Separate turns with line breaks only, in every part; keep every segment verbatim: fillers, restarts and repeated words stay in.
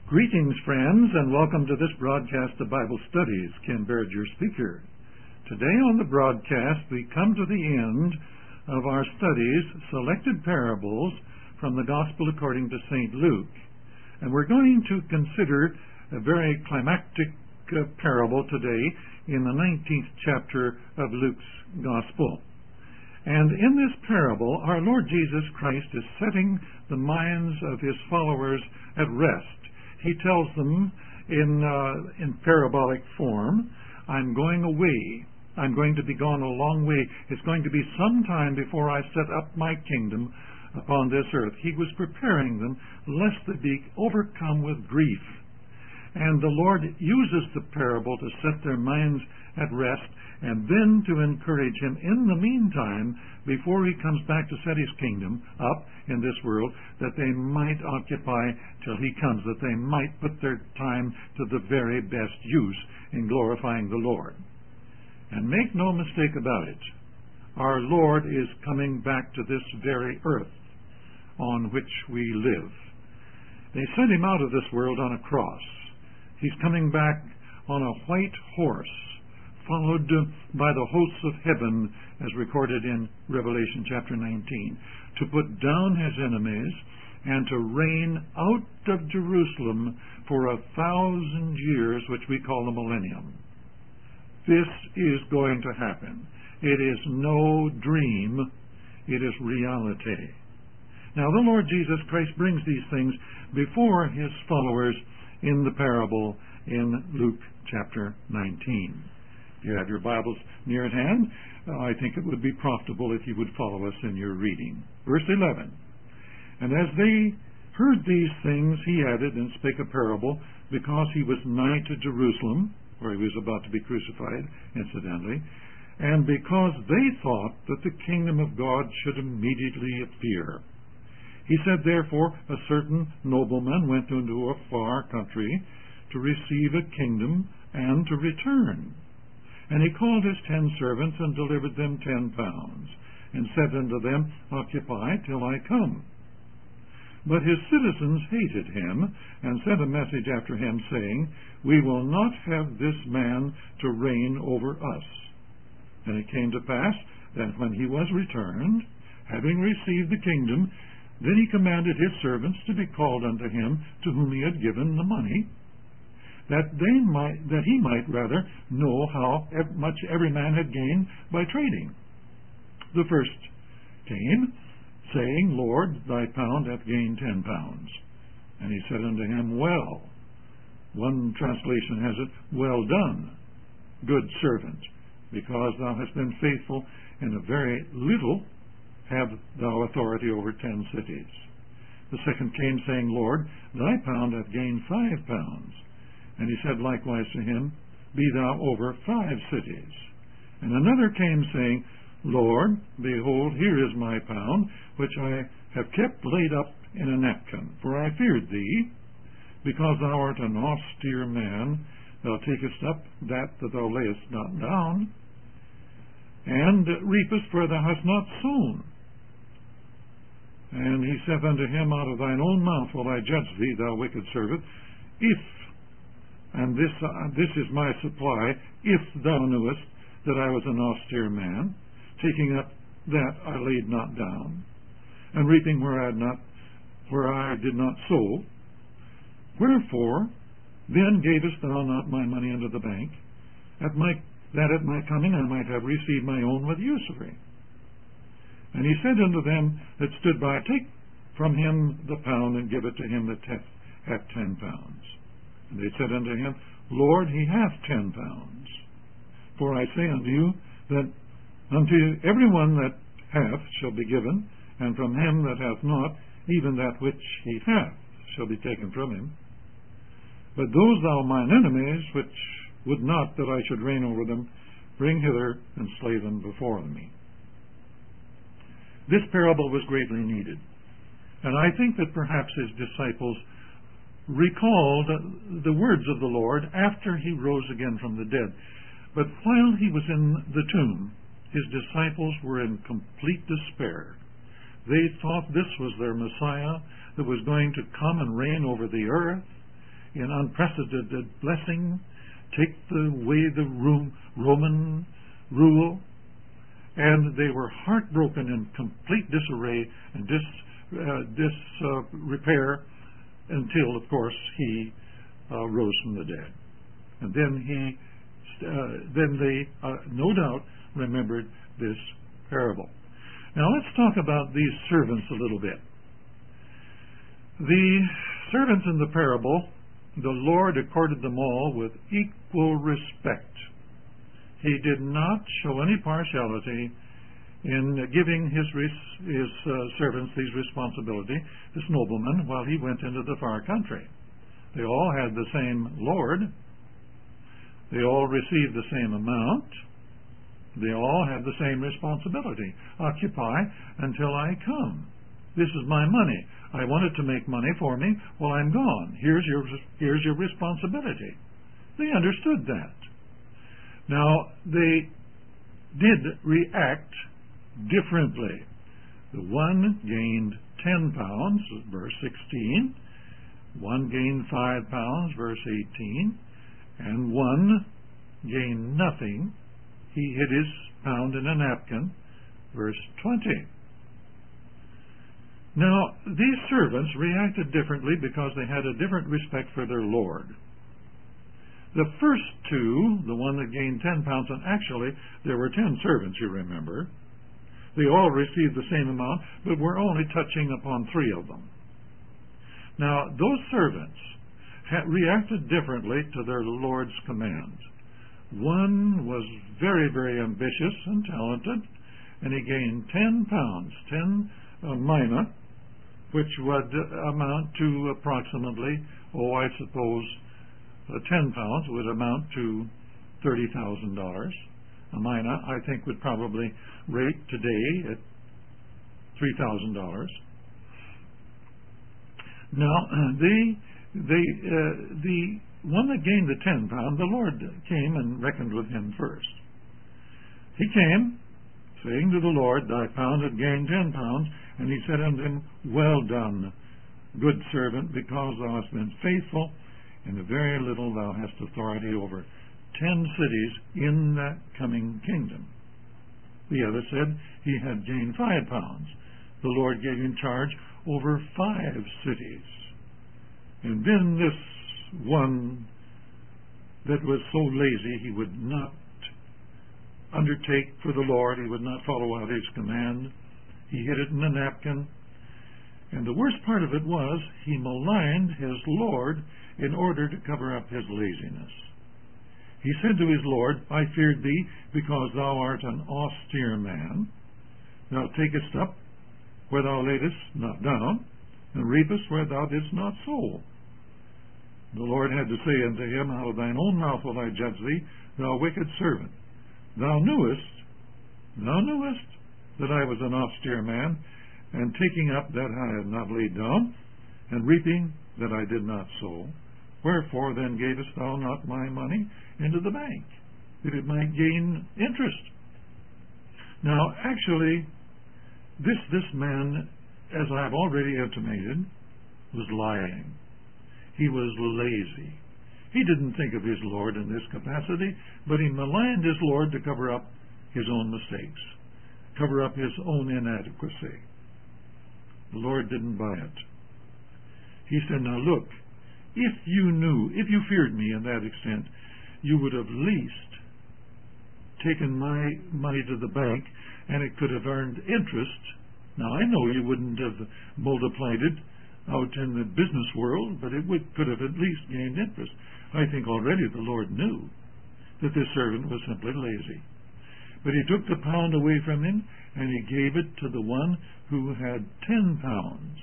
Greetings, friends, and welcome to this broadcast of Bible Studies. Ken Baird, your speaker. Today on the broadcast, we come to the end of our studies, Selected Parables from the Gospel according to Saint Luke. And we're going to consider a very climactic uh, parable today in the nineteenth chapter of Luke's Gospel. And in this parable, our Lord Jesus Christ is setting the minds of his followers at rest. He tells them in uh, in parabolic form, I'm going away. I'm going to be gone a long way. It's going to be some time before I set up my kingdom upon this earth. He was preparing them lest they be overcome with grief. And the Lord uses the parable to set their minds at rest and then to encourage him in the meantime, before he comes back to set his kingdom up in this world, that they might occupy till he comes, that they might put their time to the very best use in glorifying the Lord. And make no mistake about it, our Lord is coming back to this very earth on which we live. They sent him out of this world on a cross. He's coming back on a white horse, followed by the hosts of heaven, as recorded in Revelation chapter nineteen, to put down his enemies and to reign out of Jerusalem for a thousand years, which we call the millennium. This is going to happen. It is no dream. It is reality. Now, the Lord Jesus Christ brings these things before his followers in the parable in Luke chapter nineteen. If you have your Bibles near at hand, uh, I think it would be profitable if you would follow us in your reading. Verse eleven. And as they heard these things, he added and spake a parable, because he was nigh to Jerusalem, where he was about to be crucified, incidentally, and because they thought that the kingdom of God should immediately appear. He said, therefore, a certain nobleman went into a far country to receive a kingdom and to return. And he called his ten servants and delivered them ten pounds, and said unto them, Occupy till I come. But his citizens hated him, and sent a message after him, saying, We will not have this man to reign over us. And it came to pass that when he was returned, having received the kingdom, then he commanded his servants to be called unto him to whom he had given the money, that they might, that he might rather know how much every man had gained by trading. The first came, saying, Lord, thy pound hath gained ten pounds. And he said unto him, Well. One translation has it, Well done, good servant, because thou hast been faithful in a very little, have thou authority over ten cities. The second came, saying, Lord, thy pound hath gained five pounds. And he said likewise to him, Be thou over five cities. And another came, saying, Lord, behold, here is my pound, which I have kept laid up in a napkin. For I feared thee, because thou art an austere man, thou takest up that that thou layest not down, and reapest where thou hast not sown. And he saith unto him, Out of thine own mouth will I judge thee, thou wicked servant, if And this uh, this is my supply, if thou knewest that I was an austere man, taking up that I laid not down, and reaping where I had not, where I did not sow. Wherefore then gavest thou not my money unto the bank, at my that at my coming I might have received my own with usury? And he said unto them that stood by, Take from him the pound, and give it to him that hath, hath ten pounds. And they said unto him, Lord, he hath ten pounds. For I say unto you, that unto every one that hath shall be given, and from him that hath not, even that which he hath shall be taken from him. But those thou mine enemies, which would not that I should reign over them, bring hither and slay them before me. This parable was greatly needed. And I think that perhaps his disciples recalled the words of the Lord after he rose again from the dead. But while he was in the tomb, his disciples were in complete despair. They thought this was their Messiah that was going to come and reign over the earth, in unprecedented blessing, take away the Roman rule, and they were heartbroken in complete disarray and dis, uh, disrepair uh, until, of course, he uh, rose from the dead. And then he, uh, then they, uh, no doubt, remembered this parable. Now let's talk about these servants a little bit. The servants in the parable, the Lord accorded them all with equal respect. He did not show any partiality in giving his, his uh, servants these responsibility, this nobleman, while he went into the far country. They all had the same Lord. They all received the same amount. They all have the same responsibility. Occupy until I come. This is my money. I want it to make money for me while I'm gone. Here's your, here's your responsibility. They understood that. Now, they did react differently. The one gained ten pounds, verse sixteen. One gained five pounds, verse eighteen. And one gained nothing. He hid his pound in a napkin, verse twenty. Now, these servants reacted differently because they had a different respect for their Lord. The first two, the one that gained ten pounds, and actually there were ten servants, you remember, they all received the same amount, but were only touching upon three of them. Now, those servants had reacted differently to their Lord's command. One was very, very ambitious and talented, and he gained ten pounds, ten uh, mina, which would amount to approximately, oh, I suppose, uh, ten pounds would amount to thirty thousand dollars. A mina, I think, would probably rate today at three thousand dollars. Now, the, the, uh, the one that gained the ten pound, the Lord came and reckoned with him first. He came, saying to the Lord, thy pound had gained ten pounds, and he said unto him, well done, good servant, because thou hast been faithful in the very little, thou hast authority over ten cities in that coming kingdom. The other said he had gained five pounds. The Lord gave him charge over five cities. And then this one that was so lazy he would not undertake for the Lord, he would not follow out his command. He hid it in a napkin. And the worst part of it was he maligned his Lord in order to cover up his laziness. He said to his Lord, I feared thee because thou art an austere man. Thou takest up where thou laidest not down, and reapest where thou didst not sow. The Lord had to say unto him, out of thine own mouth will I judge thee, thou wicked servant. Thou knewest, thou knewest that I was an austere man, and taking up that I had not laid down, and reaping that I did not sow. Wherefore then gavest thou not my money into the bank, that it might gain interest? Now, actually, this this man, as I have already intimated, was lying. He was lazy. He didn't think of his Lord in this capacity, but he maligned his Lord to cover up his own mistakes, cover up his own inadequacy. The Lord didn't buy it. He said, now look, if you knew, if you feared me in that extent, you would have least taken my money to the bank, and it could have earned interest. Now, I know you wouldn't have multiplied it out in the business world, but it would, could have at least gained interest. I think already the Lord knew that this servant was simply lazy. But he took the pound away from him, and he gave it to the one who had ten pounds.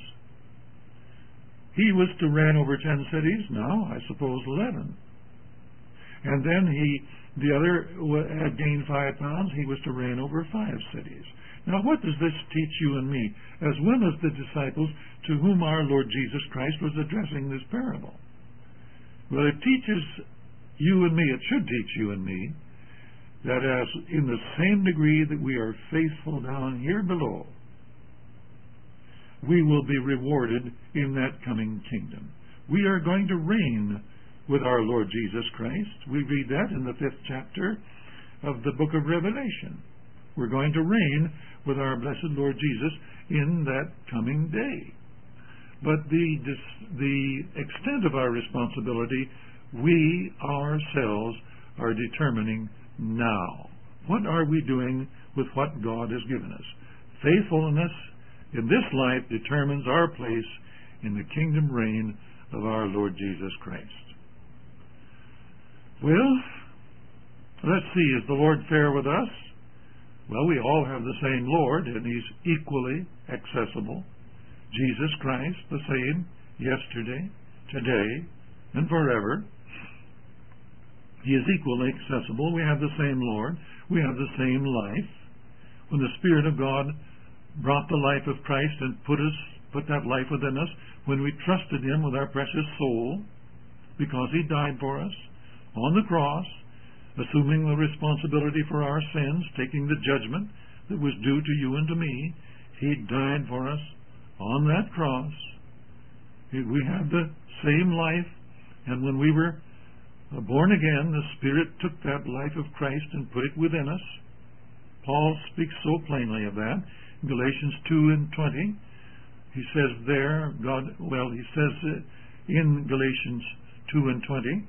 He was to reign over ten cities, now I suppose eleven. And then he, the other had gained five pounds, he was to reign over five cities. Now what does this teach you and me, as well as the disciples to whom our Lord Jesus Christ was addressing this parable? Well, it teaches you and me, it should teach you and me, that as in the same degree that we are faithful down here below, we will be rewarded in that coming kingdom. We are going to reign with our Lord Jesus Christ. We read that in the fifth chapter of the book of Revelation. We're going to reign with our blessed Lord Jesus in that coming day. But the, the extent of our responsibility, we ourselves are determining now. What are we doing with what God has given us? Faithfulness in this life determines our place in the kingdom reign of our Lord Jesus Christ. Well, let's see, is the Lord fair with us? Well, we all have the same Lord, and He's equally accessible. Jesus Christ, the same yesterday, today, and forever. He is equally accessible. We have the same Lord. We have the same life. When the Spirit of God brought the life of Christ and put us, put that life within us, when we trusted Him with our precious soul, because He died for us on the cross, assuming the responsibility for our sins, taking the judgment that was due to you and to me, He died for us on that cross. We have the same life, and when we were born again, the Spirit took that life of Christ and put it within us. Paul speaks so plainly of that. In Galatians two and twenty, he says there, God, well, he says in Galatians two and twenty,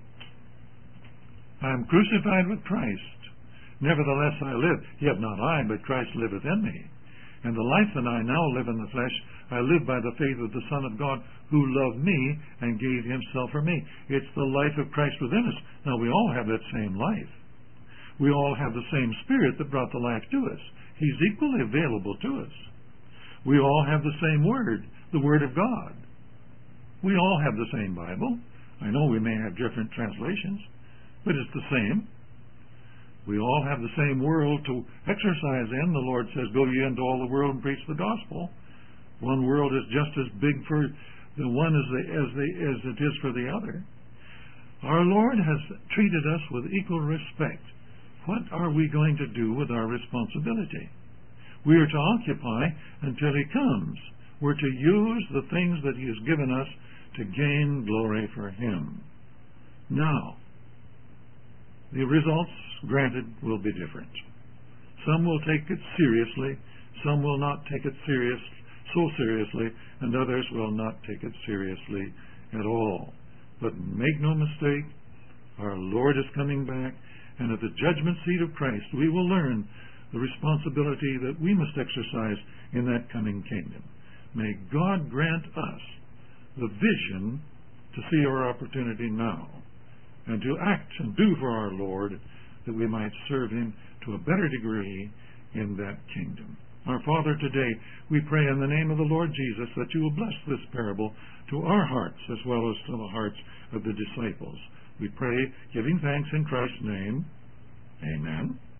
I am crucified with Christ. Nevertheless I live, yet not I, but Christ liveth in me. And the life that I now live in the flesh, I live by the faith of the Son of God, who loved me and gave Himself for me. It's the life of Christ within us. Now, we all have that same life. We all have the same Spirit that brought the life to us. He's equally available to us. We all have the same Word, the Word of God. We all have the same Bible. I know we may have different translations, but it's the same. We all have the same world to exercise in. The Lord says, go ye into all the world and preach the gospel. One world is just as big for the one as, the, as, the, as it is for the other. Our Lord has treated us with equal respect. What are we going to do with our responsibility? We are to occupy until He comes. We're to use the things that He has given us to gain glory for Him. Now, the results, granted, will be different. Some will take it seriously, some will not take it serious, so seriously, and others will not take it seriously at all. But make no mistake, our Lord is coming back, and at the judgment seat of Christ we will learn the responsibility that we must exercise in that coming kingdom. May God grant us the vision to see our opportunity now, and to act and do for our Lord, that we might serve Him to a better degree in that kingdom. Our Father, today we pray in the name of the Lord Jesus that You will bless this parable to our hearts as well as to the hearts of the disciples. We pray, giving thanks in Christ's name. Amen.